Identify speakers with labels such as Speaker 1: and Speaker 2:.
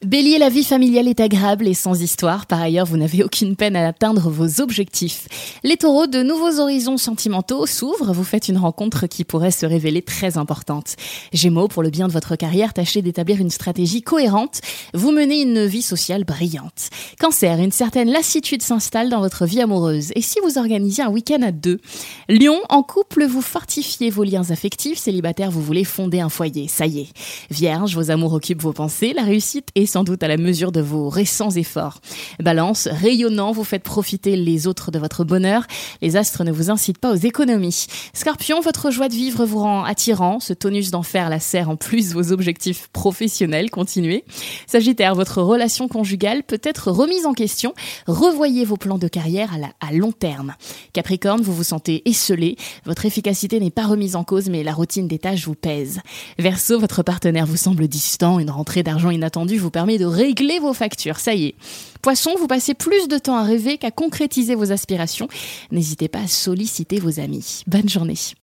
Speaker 1: Bélier, la vie familiale est agréable et sans histoire. Par ailleurs, vous n'avez aucune peine à atteindre vos objectifs. Les taureaux, de nouveaux horizons sentimentaux s'ouvrent. Vous faites une rencontre qui pourrait se révéler très importante. Gémeaux, pour le bien de votre carrière, tâchez d'établir une stratégie cohérente. Vous menez une vie sociale brillante. Cancer, une certaine lassitude s'installe dans votre vie amoureuse. Et si vous organisiez un week-end à deux? Lion, en couple, vous fortifiez vos liens affectifs. Célibataire, vous voulez fonder un foyer. Ça y est. Vierge, vos amours occupent vos pensées. La réussite est sans doute à la mesure de vos récents efforts. Balance, rayonnant, vous faites profiter les autres de votre bonheur. Les astres ne vous incitent pas aux économies. Scorpion, votre joie de vivre vous rend attirant. Ce tonus d'enfer lacère en plus vos objectifs professionnels. Continuez. Sagittaire, votre relation conjugale peut être remise en question. Revoyez vos plans de carrière à long terme. Capricorne, vous vous sentez esseulé. Votre efficacité n'est pas remise en cause, mais la routine des tâches vous pèse. Verseau, votre partenaire vous semble distant. Une rentrée d'argent inattendue vous permet de régler vos factures, ça y est. Poisson, vous passez plus de temps à rêver qu'à concrétiser vos aspirations. N'hésitez pas à solliciter vos amis. Bonne journée.